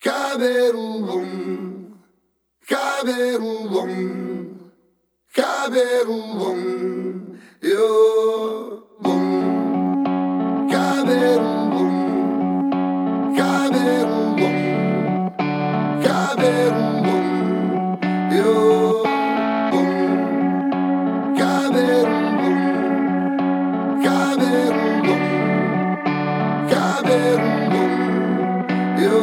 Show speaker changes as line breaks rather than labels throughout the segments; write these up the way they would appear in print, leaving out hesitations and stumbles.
Kaberulum, kaberulum, kaberulum, yo bum. Kaberulum, kaberulum, kaberulum, yo bum. Kaberulum, kaberulum, kaberulum, yo.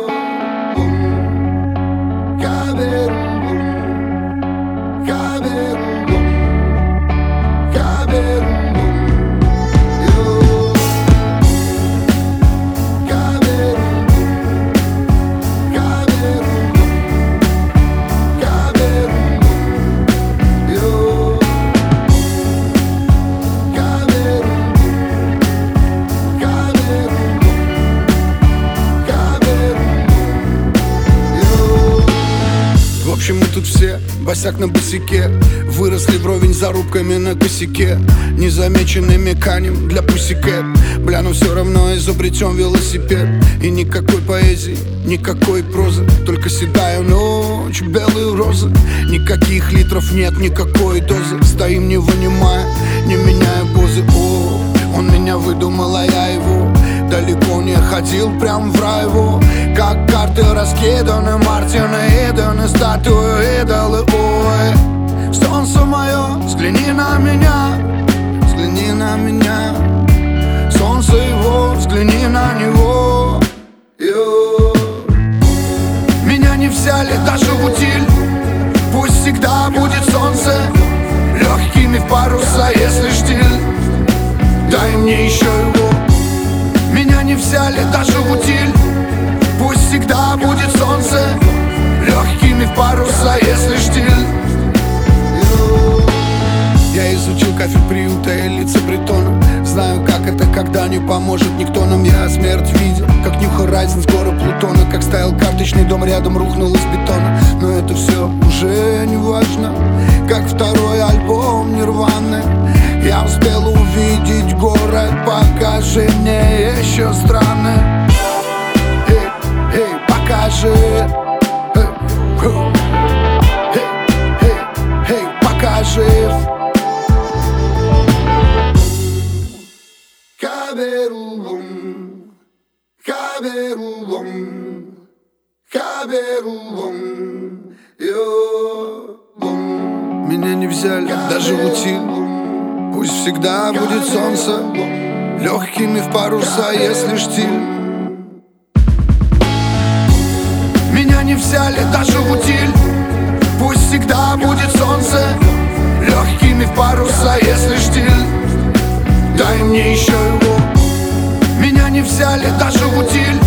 В общем, мы тут все босяк на босяке, выросли вровень зарубками на косяке, незамеченными канем для пусикэт. Бля, но все равно изобретем велосипед. И никакой поэзии, никакой прозы, только седая ночь, белые розы. Никаких литров нет, никакой дозы. Стоим не вынимая, не меняя позы. О, он меня выдумал, а я его. Далеко не ходил, прям в рай его. Как карты раскиданы, Мартины Идены, статуи, идолы, ой. Солнце мое, взгляни на меня, взгляни на меня. Солнце его, взгляни на него. Йо. Меня не взяли даже в утиль. Пусть всегда будет солнце легкими в паруса, если штиль. Дай мне еще его. Меня не взяли даже в утиль. Пусть всегда будет солнце легкими в паруса, если штиль. Я изучил кафель приюта и лица притона. Знаю, как это, когда не поможет никто нам. Я смерть видел, как Нью Хорайзен с горы Плутона. Как ставил карточный дом, рядом рухнул из бетона. Но это все уже не важно, как второй альбом Нирваны. Я успел увидеть город, покажи мне еще страны. Эй, эй, покажи. Эй, эй, эй, покажи. Kaberulum, kaberulum, kaberulum, yo bum. Меня не взяли даже в утиль. Пусть всегда будет солнце легкими в паруса, если штиль. Меня не взяли даже в утиль. Пусть всегда будет солнце легкими в паруса, если штиль. Дай мне еще его. Меня не взяли даже в утиль.